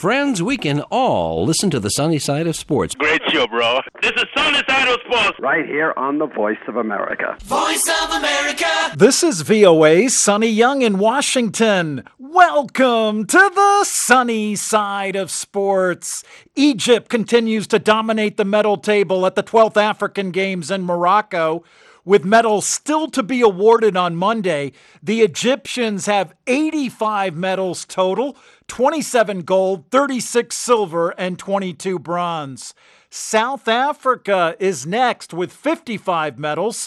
friends, we can all listen to the sunny side of sports. Great show, bro. This is Sunny Side of Sports. Right here on the Voice of America. Voice of America. This is VOA's Sonny Young in Washington. Welcome to the sunny side of sports. Egypt continues to dominate the medal table at the 12th African Games in Morocco. With medals still to be awarded on Monday, the Egyptians have 85 medals total, 27 gold, 36 silver, and 22 bronze. South Africa is next with 55 medals,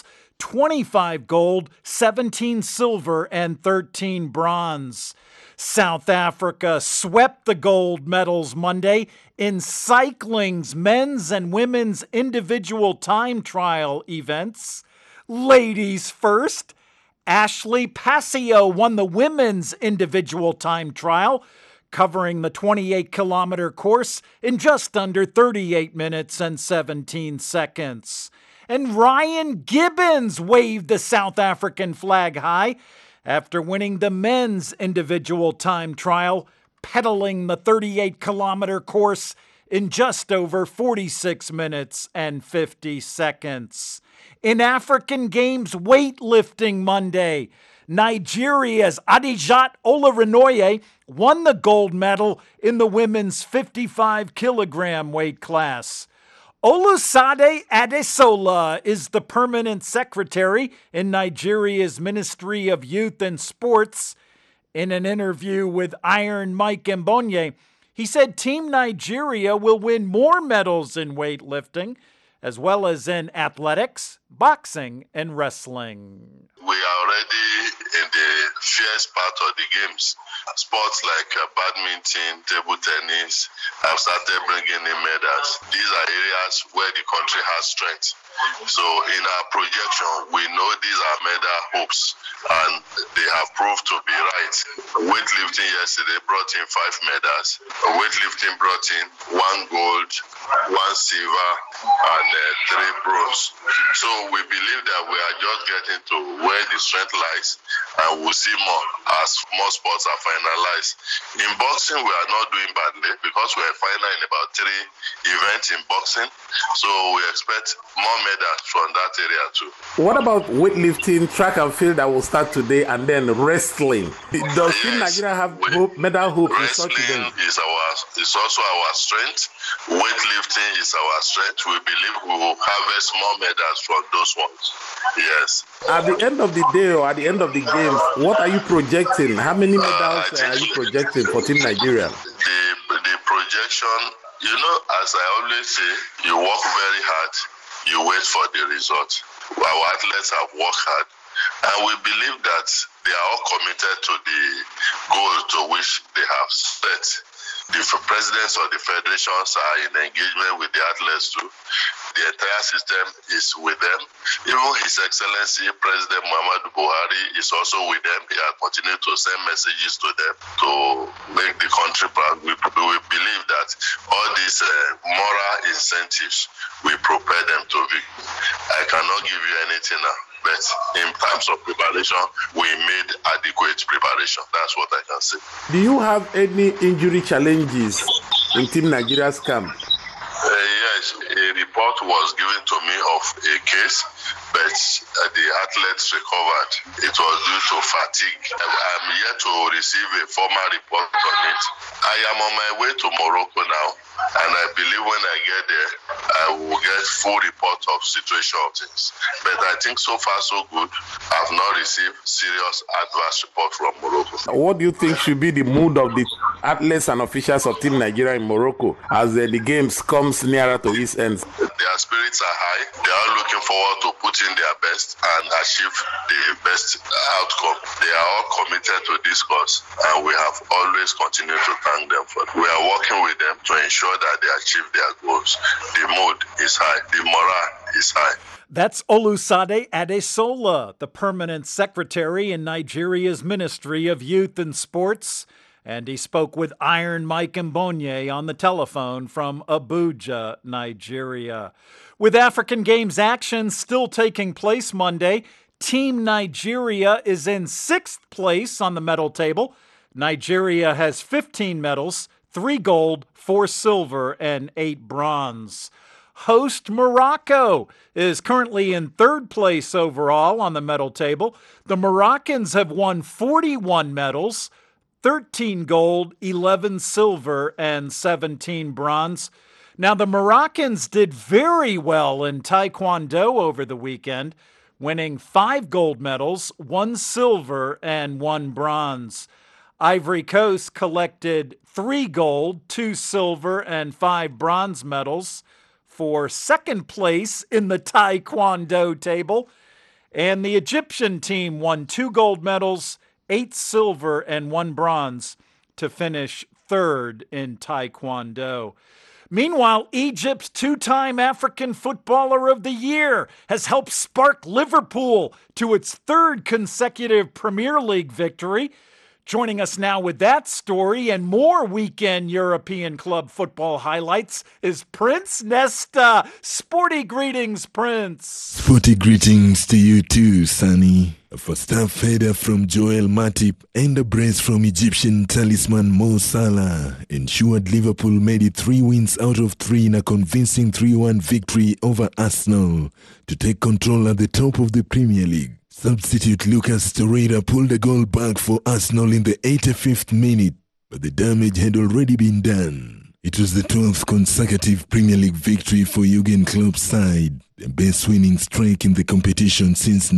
25 gold, 17 silver, and 13 bronze. South Africa swept the gold medals Monday in cycling's men's and women's individual time trial events. Ladies first, Ashley Passio won the women's individual time trial, covering the 28-kilometer course in just under 38 minutes and 17 seconds. And Ryan Gibbons waved the South African flag high after winning the men's individual time trial, pedaling the 38-kilometer course in just over 46 minutes and 50 seconds. In African Games weightlifting Monday, Nigeria's Adijat Olarinoye won the gold medal in the women's 55-kilogram weight class. Olusade Adesola is the permanent secretary in Nigeria's Ministry of Youth and Sports. In an interview with Iron Mike Mbonye, he said Team Nigeria will win more medals in weightlifting, as well as in athletics, boxing, and wrestling. We are already in the fierce part of the games. Sports like badminton, table tennis have started bringing in medals. These are areas where the country has strength. So in our projection, we know these are medal hopes, and they have proved to be right. Weightlifting yesterday brought in 5 medals. Weightlifting brought in 1 gold, 1 silver, and 3 bronze. So we believe that we are just getting to where the strength lies, and we'll see more as more sports are finalized. In boxing, we are not doing badly because we are final in about 3 events in boxing. So we expect more medals from that area too. What about weightlifting, track and field that will start today, and then wrestling? Does Team Nigeria have medal hope in such events? Wrestling is also our strength. Weightlifting is our strength. We believe we will harvest more medals from those ones. Yes. At the end of the day or at the end of the games, what are you projecting? How many medals are you projecting for Team Nigeria? The projection, as I always say, you work very hard, you wait for the result. Our athletes have worked hard, and we believe that they are all committed to the goal to which they have set. The presidents of the federations are in engagement with the athletes too. The entire system is with them. Even His Excellency President Muhammadu Buhari is also with them. He has continued to send messages to them to make the country proud. We believe that all these moral incentives will propel them to victory. I cannot give you anything now. But in terms of preparation, we made adequate preparation. That's what I can say. Do you have any injury challenges in Team Nigeria's camp? Yes, a report was given to me of a case, but the athletes recovered. It was due to fatigue. I'm yet to receive a formal report on it. I am on my way to Morocco now, and I believe when I get there, I will get full report of situation of things. But I think so far so good. I've not received serious adverse report from Morocco. What do you think should be the mood of the athletes and officials of Team Nigeria in Morocco as the games comes nearer to its end? Their spirits are high. They are looking forward to put in their best and achieve the best outcome. They are all committed to this cause, and we have always continued to thank them for it. We are working with them to ensure that they achieve their goals. The mood is high. The morale is high. That's Olusade Adesola, the permanent secretary in Nigeria's Ministry of Youth and Sports. And he spoke with Iron Mike Mbonye on the telephone from Abuja, Nigeria. With African Games action still taking place Monday, Team Nigeria is in 6th place on the medal table. Nigeria has 15 medals, 3 gold, 4 silver, and 8 bronze. Host Morocco is currently in 3rd place overall on the medal table. The Moroccans have won 41 medals, 13 gold, 11 silver, and 17 bronze. Now, the Moroccans did very well in Taekwondo over the weekend, winning 5 gold medals, 1 silver, and 1 bronze. Ivory Coast collected 3 gold, 2 silver, and 5 bronze medals for 2nd place in the Taekwondo table. And the Egyptian team won 2 gold medals, 8 silver, and 1 bronze to finish 3rd in Taekwondo. Meanwhile, Egypt's 2-time African Footballer of the Year has helped spark Liverpool to its 3rd consecutive Premier League victory. Joining us now with that story and more weekend European club football highlights is Prince Nesta. Sporty greetings, Prince. Sporty greetings to you too, Sonny. A first-half header from Joel Matip and a brace from Egyptian talisman Mo Salah ensured Liverpool made it 3 wins out of 3 in a convincing 3-1 victory over Arsenal to take control at the top of the Premier League. Substitute Lucas Torreira pulled a goal back for Arsenal in the 85th minute, but the damage had already been done. It was the 12th consecutive Premier League victory for Jurgen Klopp's side, the best winning streak in the competition since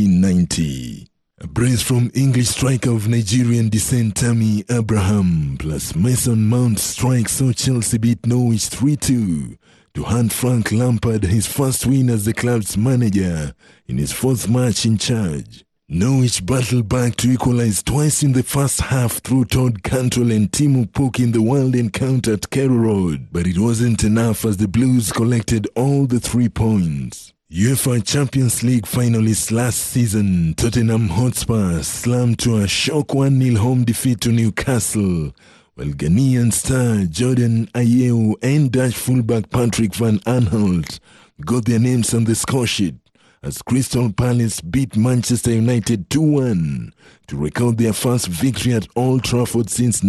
1990. A brace from English striker of Nigerian descent Tammy Abraham plus Mason Mount strike saw Chelsea beat Norwich 3-2. To hand Frank Lampard his first win as the club's manager in his 4th match in charge. Norwich battled back to equalize twice in the first half through Todd Cantwell and Timo Pukki in the wild encounter at Carrow Road, but it wasn't enough as the Blues collected all the 3 points. UEFA Champions League finalists last season, Tottenham Hotspur slammed to a shock 1-0 home defeat to Newcastle, while Ghanaian star Jordan Ayew and Dutch fullback Patrick van Aanholt got their names on the score sheet as Crystal Palace beat Manchester United 2-1 to record their first victory at Old Trafford since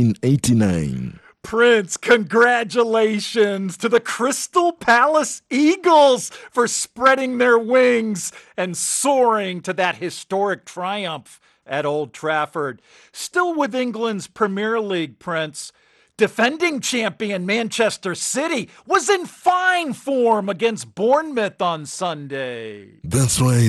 1989. Prince, congratulations to the Crystal Palace Eagles for spreading their wings and soaring to that historic triumph at Old Trafford. Still with England's Premier League, Prince, defending champion Manchester City was in fine form against Bournemouth on Sunday. That's right,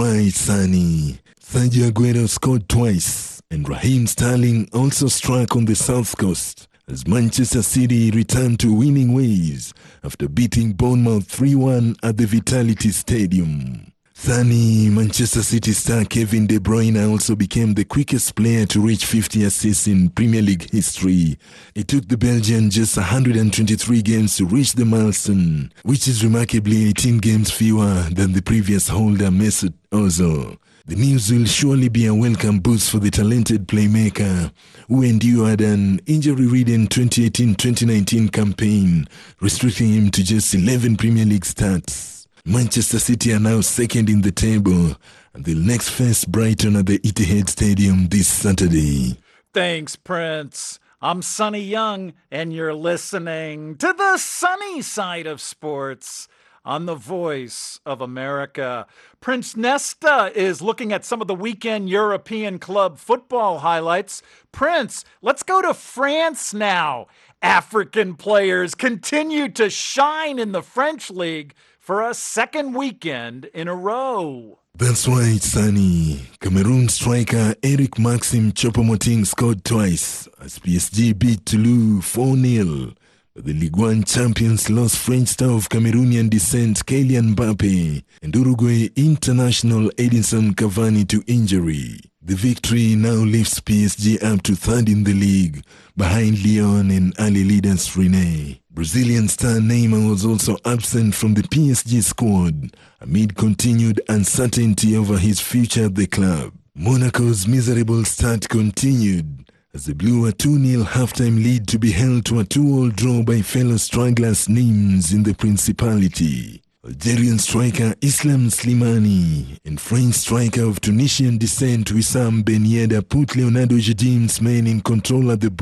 Sonny. Sergio Aguero scored twice, and Raheem Sterling also struck on the South Coast as Manchester City returned to winning ways after beating Bournemouth 3-1 at the Vitality Stadium. Sonny, Manchester City star Kevin De Bruyne also became the quickest player to reach 50 assists in Premier League history. It took the Belgian just 123 games to reach the milestone, which is remarkably 18 games fewer than the previous holder Mesut Ozil. The news will surely be a welcome boost for the talented playmaker who endured an injury-ridden 2018-2019 campaign, restricting him to just 11 Premier League starts. Manchester City are now 2nd in the table, and they'll next face Brighton at the Etihad Stadium this Saturday. Thanks, Prince. I'm Sonny Young, and you're listening to the sunny side of sports on the Voice of America. Prince Nesta is looking at some of the weekend European club football highlights. Prince, let's go to France now. African players continue to shine in the French league for a 2nd weekend in a row. That's right, Sonny. Cameroon striker Eric Maxim Choupo-Moting scored twice as PSG beat Toulouse 4-0. The Ligue 1 champions lost French star of Cameroonian descent Kylian Mbappe and Uruguay international Edinson Cavani to injury. The victory now lifts PSG up to 3rd in the league, behind Lyon and early leaders Rennes. Brazilian star Neymar was also absent from the PSG squad amid continued uncertainty over his future at the club. Monaco's miserable start continued as they blew a 2-0 halftime lead to be held to a 2-2 draw by fellow stragglers Nimes in the Principality. Algerian striker Islam Slimani and French striker of Tunisian descent Wissam Ben Yedder put Leonardo Jardim's men in control at the break,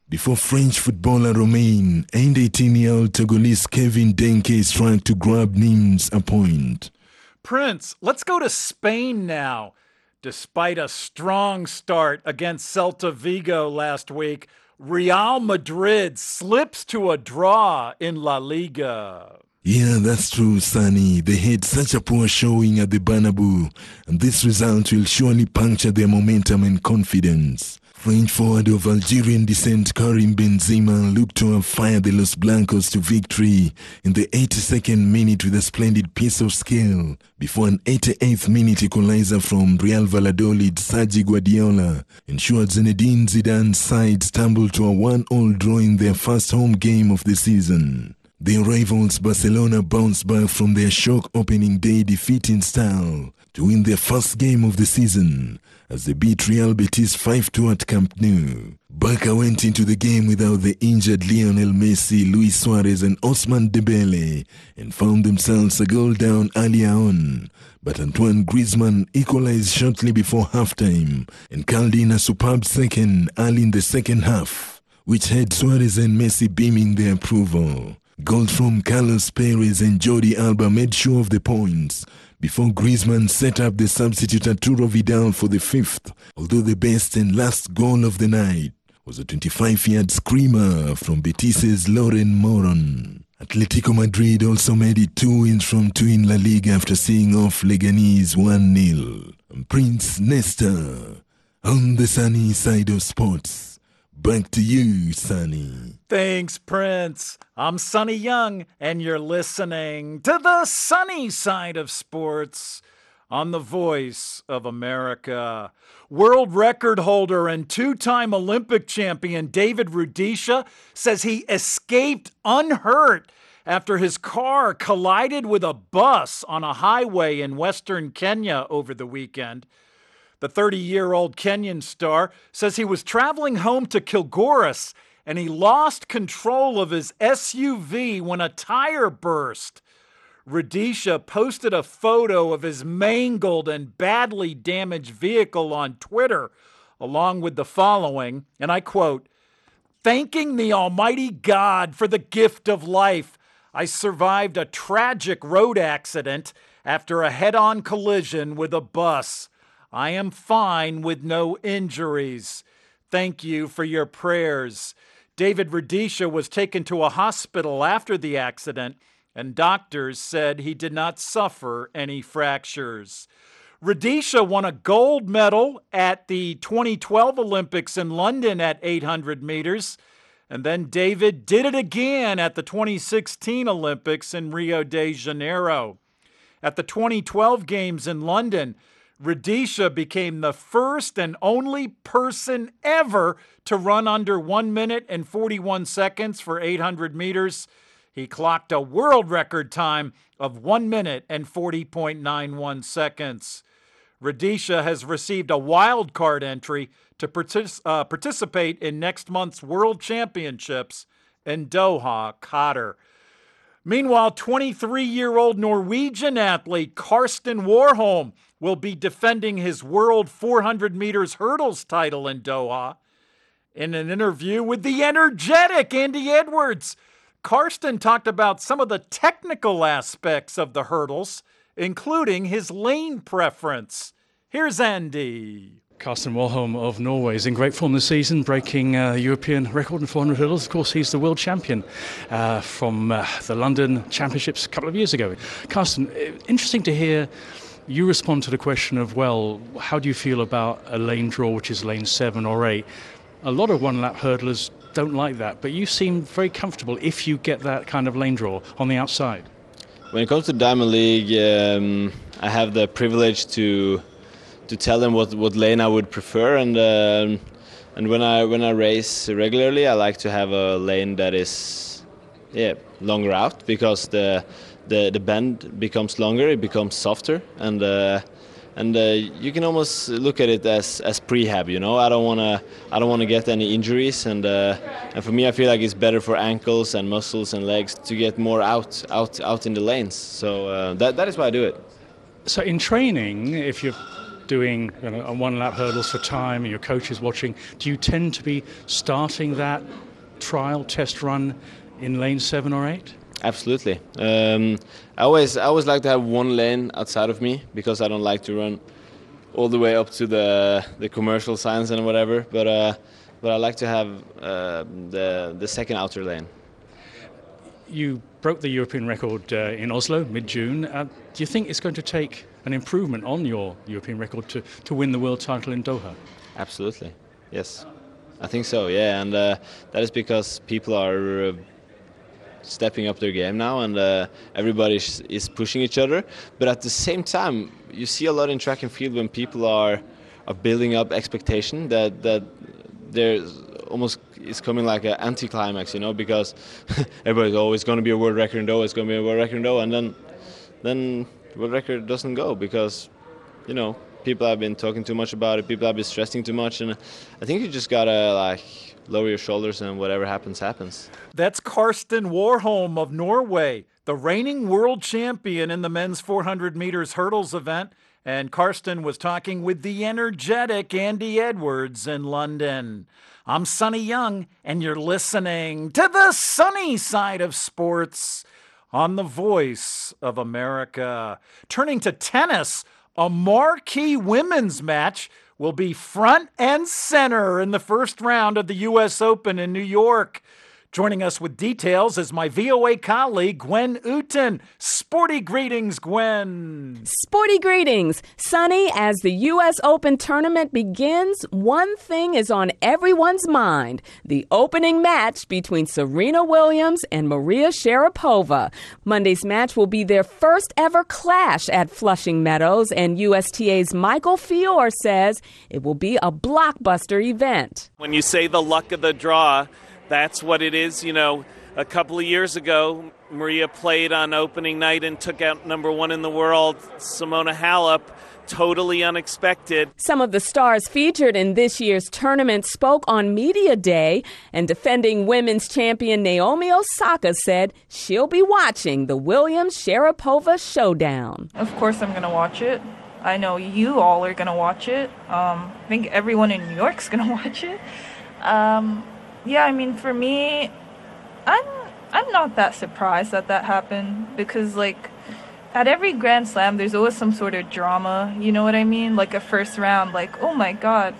before French footballer Romain and 18-year-old Togolese Kevin Denke struck to grab Nimes a point. Prince, let's go to Spain now. Despite a strong start against Celta Vigo last week, Real Madrid slips to a draw in La Liga. Yeah, that's true, Sonny. They had such a poor showing at the Bernabeu, and this result will surely puncture their momentum and confidence. French forward of Algerian descent Karim Benzema looked to have fired the Los Blancos to victory in the 82nd minute with a splendid piece of skill before an 88th minute equalizer from Real Valladolid Sergi Guardiola ensured Zinedine Zidane's side stumbled to a 1-1 draw in their first home game of the season. Their rivals Barcelona bounced back from their shock opening day defeat in style to win their first game of the season as they beat Real Betis 5-2 at Camp Nou. Barca went into the game without the injured Lionel Messi, Luis Suarez and Ousmane Dembele and found themselves a goal down earlier on. But Antoine Griezmann equalized shortly before halftime and called in a superb second early in the second half, which had Suarez and Messi beaming their approval. Goals from Carlos Perez and Jordi Alba made sure of the points before Griezmann set up the substitute Arturo Vidal for the fifth, although the best and last goal of the night was a 25-yard screamer from Betis' Loren Moron. Atletico Madrid also made it 2 wins from 2 in La Liga after seeing off Leganés 1-0. Prince Nestor on the sunny side of sports. Back to you, Sonny. Thanks, Prince. I'm Sonny Young, and you're listening to the sunny side of sports on the Voice of America. World record holder and 2-time Olympic champion David Rudisha says he escaped unhurt after his car collided with a bus on a highway in western Kenya over the weekend. The 30-year-old Kenyan star says he was traveling home to Kilgoris and he lost control of his SUV when a tire burst. Rudisha posted a photo of his mangled and badly damaged vehicle on Twitter, along with the following, and I quote, "Thanking the Almighty God for the gift of life, I survived a tragic road accident after a head-on collision with a bus. I am fine with no injuries. Thank you for your prayers." David Rudisha was taken to a hospital after the accident, and doctors said he did not suffer any fractures. Rudisha won a gold medal at the 2012 Olympics in London at 800 meters, and then David did it again at the 2016 Olympics in Rio de Janeiro. At the 2012 Games in London, Rudisha became the first and only person ever to run under 1 minute and 41 seconds for 800 meters. He clocked a world record time of 1 minute and 40.91 seconds. Rudisha has received a wild card entry to participate in next month's World Championships in Doha, Qatar. Meanwhile, 23-year-old Norwegian athlete Karsten Warholm will be defending his world 400 meters hurdles title in Doha. In an interview with the energetic Andy Edwards, Karsten talked about some of the technical aspects of the hurdles, including his lane preference. Here's Andy. Karsten Warholm of Norway is in great form this season, breaking the European record in 400 hurdles. Of course, he's the world champion from the London Championships a couple of years ago. Karsten, interesting to hear you respond to the question of, well, how do you feel about a lane draw, which is lane 7 or 8? A lot of one-lap hurdlers don't like that, but you seem very comfortable if you get that kind of lane draw on the outside. When it comes to Diamond League, I have the privilege to tell them what lane I would prefer, and when I race regularly, I like to have a lane that is longer out, because the bend becomes longer, it becomes softer, and you can almost look at it as prehab. You know, I don't want to get any injuries, and for me, I feel like it's better for ankles and muscles and legs to get more out in the lanes. So that is why I do it. So in training, if you're doing one-lap hurdles for time and your coach is watching, do you tend to be starting that trial test run in lane 7 or 8? Absolutely. I always like to have one lane outside of me because I don't like to run all the way up to the commercial signs and whatever. But I like to have the second outer lane. You broke the European record in Oslo mid-June. Do you think it's going to take an improvement on your European record to win the world title in Doha? Absolutely. Yes. I think so. Yeah, and that is because people are stepping up their game now, and everybody is pushing each other. But at the same time, you see a lot in track and field when people are building up expectation that there's almost it's coming like an anticlimax, because everybody's always going to be a world record in Doha, it's going to be a world record in Doha, and then the world record doesn't go because people have been talking too much about it, people have been stressing too much, and I think you just gotta lower your shoulders and whatever happens, happens. That's Karsten Warholm of Norway, the reigning world champion in the men's 400 meters hurdles event. And Karsten was talking with the energetic Andy Edwards in London. I'm Sonny Young, and you're listening to the sunny side of sports on the Voice of America. Turning to tennis, a marquee women's match will be front and center in the first round of the U.S. Open in New York. Joining us with details is my VOA colleague, Gwen Uten. Sporty greetings, Gwen. Sporty greetings. Sonny, as the U.S. Open tournament begins, one thing is on everyone's mind: the opening match between Serena Williams and Maria Sharapova. Monday's match will be their first ever clash at Flushing Meadows, and USTA's Michael Fiore says it will be a blockbuster event. When you say the luck of the draw, that's what it is. A couple of years ago, Maria played on opening night and took out number 1 in the world, Simona Halep. Totally unexpected. Some of the stars featured in this year's tournament spoke on Media Day, and defending women's champion Naomi Osaka said she'll be watching the Williams-Sharapova showdown. Of course I'm going to watch it. I know you all are going to watch it. I think everyone in New York's going to watch it. Yeah, for me, I'm not that surprised that happened because, at every Grand Slam, there's always some sort of drama, you know what I mean? Like a first round, oh my God,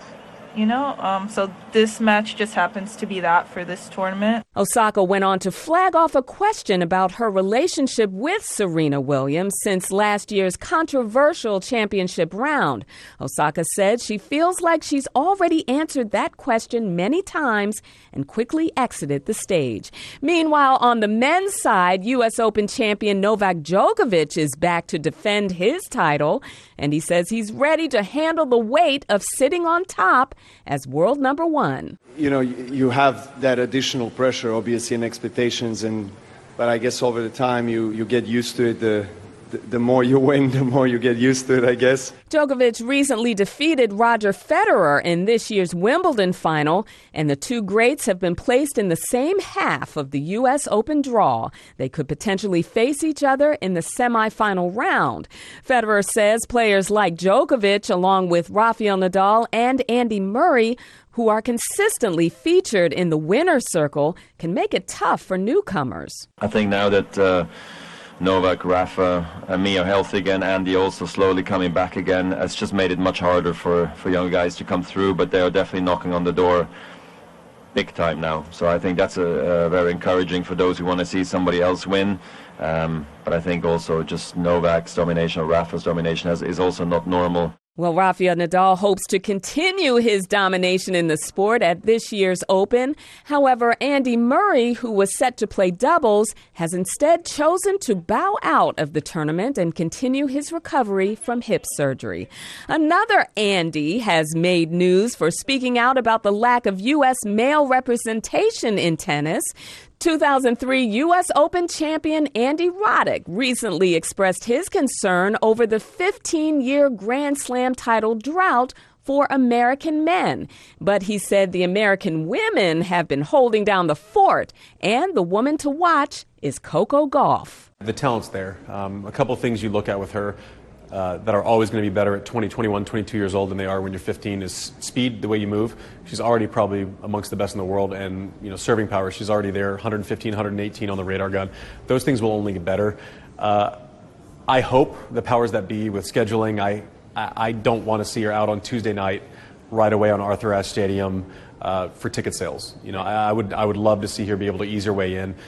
So this match just happens to be that for this tournament. Osaka went on to flag off a question about her relationship with Serena Williams since last year's controversial championship round. Osaka said she feels like she's already answered that question many times and quickly exited the stage. Meanwhile, on the men's side, U.S. Open champion Novak Djokovic is back to defend his title, and he says he's ready to handle the weight of sitting on top as world number 1. You have that additional pressure, obviously, and expectations, but I guess over the time you get used to it. The more you win, the more you get used to it, I guess. Djokovic recently defeated Roger Federer in this year's Wimbledon final, and the two greats have been placed in the same half of the U.S. Open draw. They could potentially face each other in the semifinal round. Federer says players like Djokovic, along with Rafael Nadal and Andy Murray, who are consistently featured in the winner's circle, can make it tough for newcomers. I think now that Novak, Rafa, and me are healthy again, Andy also slowly coming back again, it's just made it much harder for young guys to come through, but they are definitely knocking on the door big time now. So I think that's very encouraging for those who want to see somebody else win. But I think also just Novak's domination or Rafa's domination is also not normal. Well, Rafael Nadal hopes to continue his domination in the sport at this year's Open. However, Andy Murray, who was set to play doubles, has instead chosen to bow out of the tournament and continue his recovery from hip surgery. Another Andy has made news for speaking out about the lack of U.S. male representation in tennis. 2003 U.S. Open champion Andy Roddick recently expressed his concern over the 15-year Grand Slam title drought for American men. But he said the American women have been holding down the fort, and the woman to watch is Coco Gauff. The talent's there. A couple things you look at with her. that are always going to be better at 20, 21, 22 years old than they are when you're 15 is speed, the way you move. She's already probably amongst the best in the world, and serving power, she's already there, 115, 118 on the radar gun. Those things will only get better. I hope the powers that be with scheduling, I don't want to see her out on Tuesday night right away on Arthur Ashe Stadium for ticket sales. I would love to see her be able to ease her way in.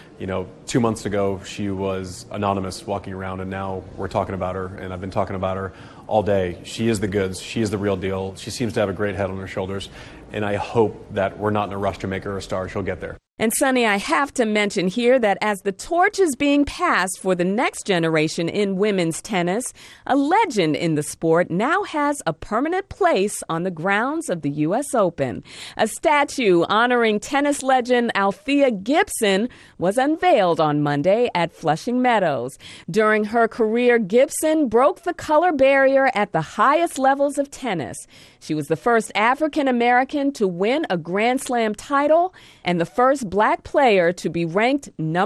2 months ago she was anonymous walking around, and now we're talking about her, and I've been talking about her all day. She is the goods. She is the real deal. She seems to have a great head on her shoulders, and I hope that we're not in a rush to make her a star. She'll get there. And Sonny, I have to mention here that as the torch is being passed for the next generation in women's tennis, a legend in the sport now has a permanent place on the grounds of the U.S. Open. A statue honoring tennis legend Althea Gibson was unveiled on Monday at Flushing Meadows. During her career, Gibson broke the color barrier at the highest levels of tennis. She was the first African American to win a Grand Slam title and the first Black player to be ranked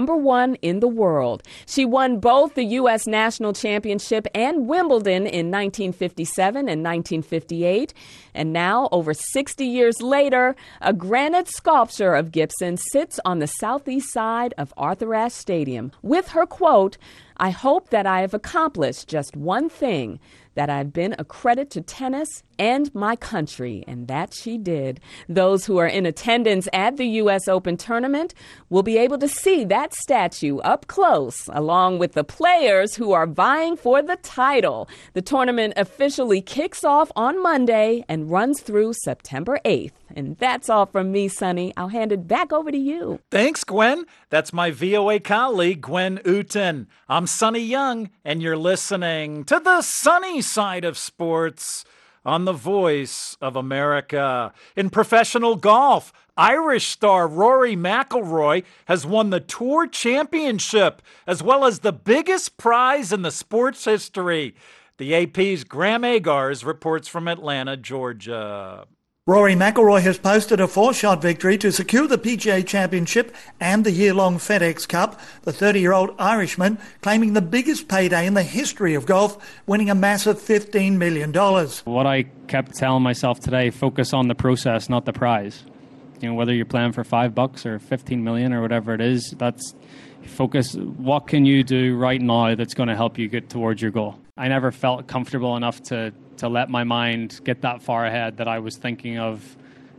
#1 in the world. She won both the U.S. National Championship and Wimbledon in 1957 and 1958. And now, over 60 years later, a granite sculpture of Gibson sits on the southeast side of Arthur Ashe Stadium with her quote, "I hope that I have accomplished just one thing, that I've been a credit to tennis and my country," and that she did. Those who are in attendance at the U.S. Open tournament will be able to see that statue up close, along with the players who are vying for the title. The tournament officially kicks off on Monday and runs through September 8th. And that's all from me, Sonny. I'll hand it back over to you. Thanks, Gwen. That's my VOA colleague, Gwen Uten. I'm Sonny Young, and you're listening to the sunny side of sports on the Voice of America. In professional golf, Irish star Rory McIlroy has won the Tour Championship, as well as the biggest prize in the sport's history. The AP's Graham Agars reports from Atlanta, Georgia. Rory McIlroy has posted a 4-shot victory to secure the PGA Championship and the year-long FedEx Cup, the 30-year-old Irishman claiming the biggest payday in the history of golf, winning a massive $15 million. What I kept telling myself today, focus on the process, not the prize. Whether you're playing for $5 or $15 million or whatever it is, that's focus. What can you do right now that's going to help you get towards your goal? I never felt comfortable enough to let my mind get that far ahead that I was thinking of,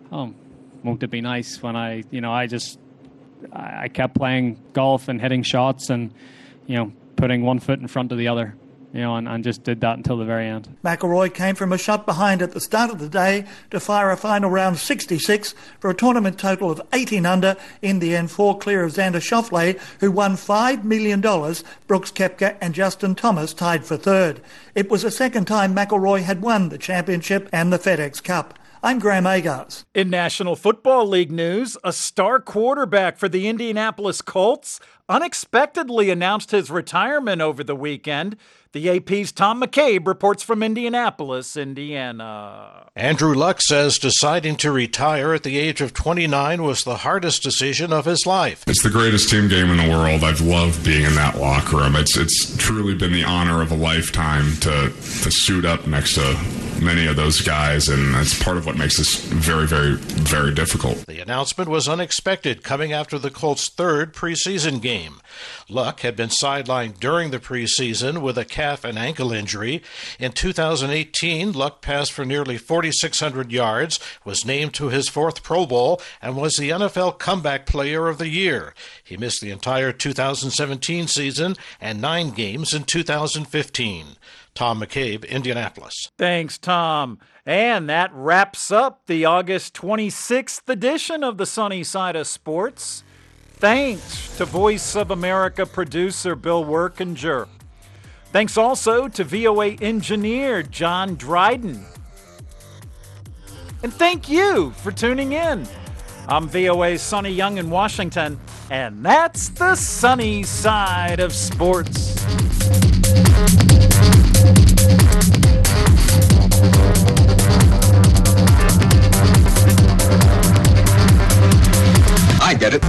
won't it be nice when I kept playing golf and hitting shots and, putting one foot in front of the other, and just did that until the very end. McIlroy came from a shot behind at the start of the day to fire a final round 66 for a tournament total of 18 under, in the end 4 clear of Xander Schauffele, who won $5 million. Brooks Koepka and Justin Thomas tied for third. It was the second time McIlroy had won the championship and the FedEx Cup. I'm Graham Agars. In National Football League news, a star quarterback for the Indianapolis Colts unexpectedly announced his retirement over the weekend. The AP's Tom McCabe reports from Indianapolis, Indiana. Andrew Luck says deciding to retire at the age of 29 was the hardest decision of his life. It's the greatest team game in the world. I've loved being in that locker room. It's truly been the honor of a lifetime to suit up next to many of those guys, and that's part of what makes this very, very, very difficult. The announcement was unexpected, coming after the Colts' third preseason game. Luck had been sidelined during the preseason with a calf and ankle injury. In 2018, Luck passed for nearly 4,600 yards, was named to his 4th Pro Bowl, and was the NFL Comeback Player of the Year. He missed the entire 2017 season and 9 games in 2015. Tom McCabe, Indianapolis. Thanks, Tom. And that wraps up the August 26th edition of the Sunny Side of Sports. Thanks to Voice of America producer Bill Workinger. Thanks also to VOA engineer John Dryden. And thank you for tuning in. I'm VOA's Sonny Young in Washington, and that's the Sunny Side of Sports. I get it.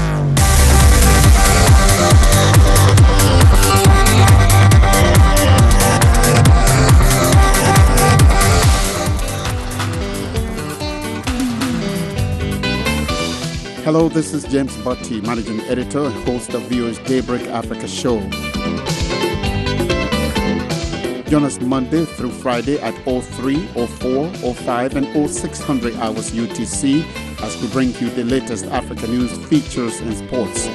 Hello, this is James Butty, Managing Editor and host of VOA's Daybreak Africa show. Join us Monday through Friday at 03, 04, 05, and 0600 hours UTC as we bring you the latest African news, features, and sports.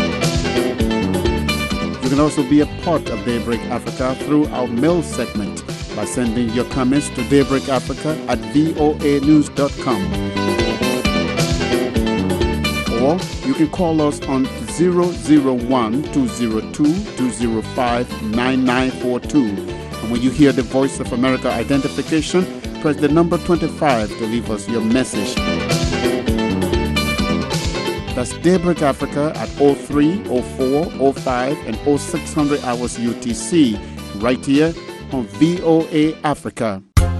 You can also be a part of Daybreak Africa through our mail segment by sending your comments to daybreakafrica@voanews.com. Or you can call us on 001-202-205-9942. And when you hear the Voice of America identification, press the number 25 to leave us your message. That's Daybreak Africa at 03, 04, 05, and 0600 hours UTC, right here on VOA Africa.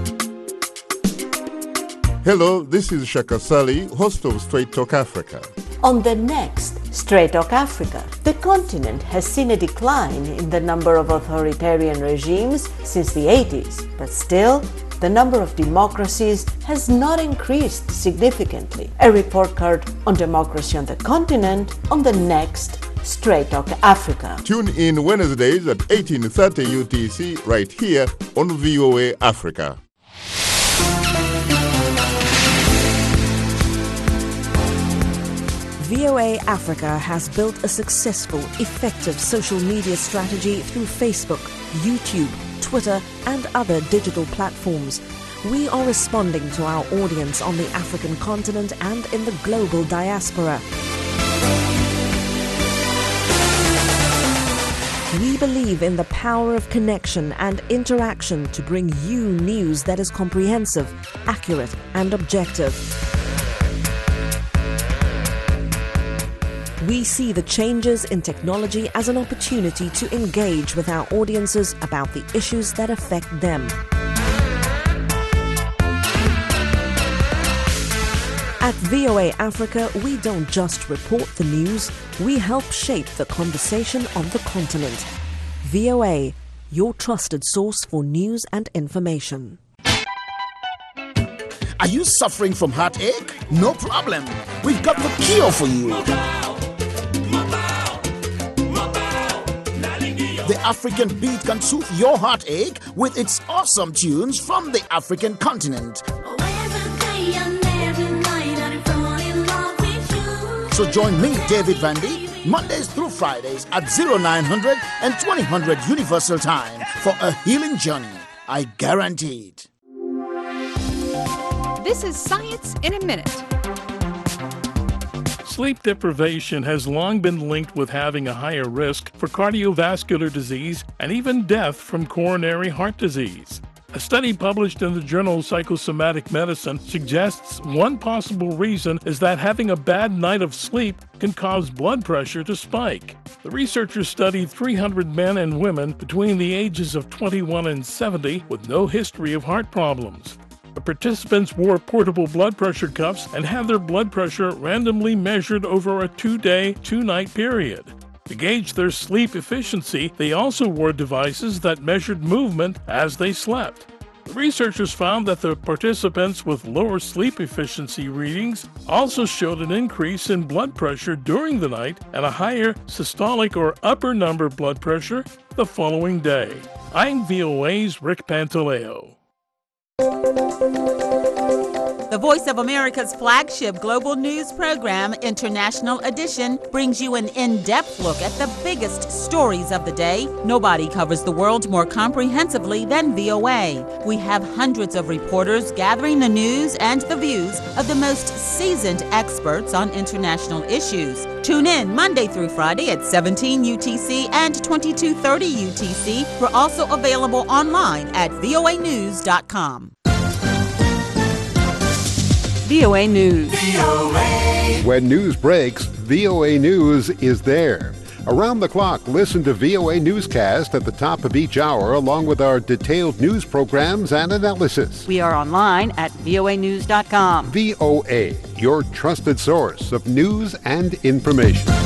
Hello, this is Shaka Sali, host of Straight Talk Africa. On the next Straight Talk Africa, the continent has seen a decline in the number of authoritarian regimes since the 80s, but still, the number of democracies has not increased significantly. A report card on democracy on the continent on the next Straight Talk Africa. Tune in Wednesdays at 18:30 UTC right here on VOA Africa. VOA Africa has built a successful, effective social media strategy through Facebook, YouTube, Twitter, and other digital platforms. We are responding to our audience on the African continent and in the global diaspora. We believe in the power of connection and interaction to bring you news that is comprehensive, accurate, and objective. We see the changes in technology as an opportunity to engage with our audiences about the issues that affect them. At VOA Africa, we don't just report the news, we help shape the conversation on the continent. VOA, your trusted source for news and information. Are you suffering from heartache? No problem. We've got the cure for you. The African Beat can soothe your heartache with its awesome tunes from the African continent. So join me, David Vandy, Mondays through Fridays at 0900 and 2000 Universal Time for a healing journey. I guarantee it. This is Science in a Minute. Sleep deprivation has long been linked with having a higher risk for cardiovascular disease and even death from coronary heart disease. A study published in the journal Psychosomatic Medicine suggests one possible reason is that having a bad night of sleep can cause blood pressure to spike. The researchers studied 300 men and women between the ages of 21 and 70 with no history of heart problems. The participants wore portable blood pressure cuffs and had their blood pressure randomly measured over a 2-day, 2-night period. To gauge their sleep efficiency, they also wore devices that measured movement as they slept. The researchers found that the participants with lower sleep efficiency readings also showed an increase in blood pressure during the night and a higher systolic or upper number blood pressure the following day. I'm VOA's Rick Pantaleo. The Voice of America's flagship global news program, International Edition, brings you an in-depth look at the biggest stories of the day. Nobody covers the world more comprehensively than VOA. We have hundreds of reporters gathering the news and the views of the most seasoned experts on international issues. Tune in Monday through Friday at 17 UTC and 2230 UTC. We're also available online at voanews.com. VOA News. When news breaks, VOA News is there. Around the clock, listen to VOA Newscast at the top of each hour, along with our detailed news programs and analysis. We are online at voanews.com. VOA, your trusted source of news and information.